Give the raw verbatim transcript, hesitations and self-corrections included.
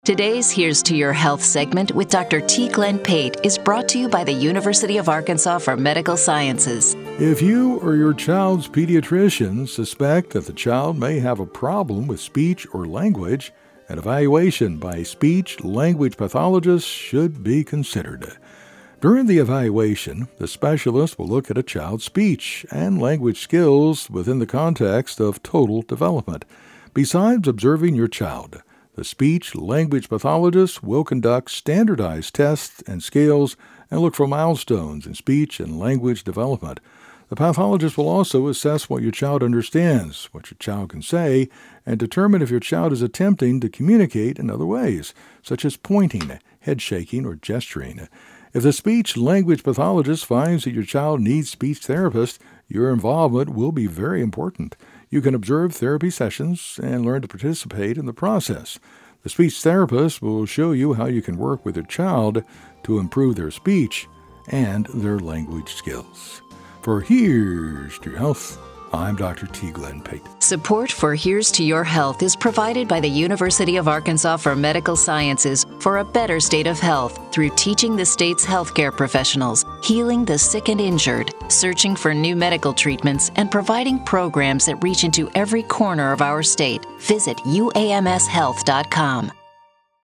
Today's Here's to Your Health segment with Doctor T. Glenn Pate is brought to you by the University of Arkansas for Medical Sciences. If you or your child's pediatrician suspect that the child may have a problem with speech or language, an evaluation by a speech-language pathologist should be considered. During the evaluation, the specialist will look at a child's speech and language skills within the context of total development. Besides observing your child, the speech-language pathologist will conduct standardized tests and scales and look for milestones in speech and language development. The pathologist will also assess what your child understands, what your child can say, and determine if your child is attempting to communicate in other ways, such as pointing, head shaking, or gesturing. If the speech-language pathologist finds that your child needs speech therapist, your involvement will be very important. You can observe therapy sessions and learn to participate in the process. The speech therapist will show you how you can work with your child to improve their speech and their language skills. For Here's to Your Health, I'm Doctor T. Glenn Pate. Support for Here's to Your Health is provided by the University of Arkansas for Medical Sciences for a better state of health through teaching the state's healthcare professionals, healing the sick and injured, searching for new medical treatments, and providing programs that reach into every corner of our state. Visit U A M S health dot com.